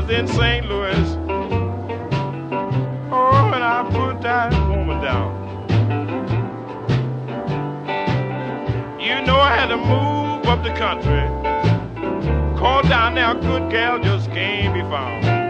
was in St. Louis. Oh, and I put that woman down. You know I had to move up the country. Called down there, a good gal just can't be found.